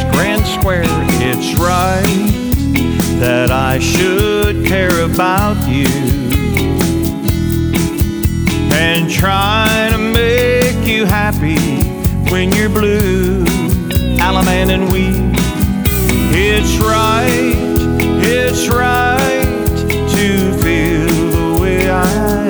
grand square. It's right that I should care about you and try to make you happy when you're blue. Alaman and we, it's right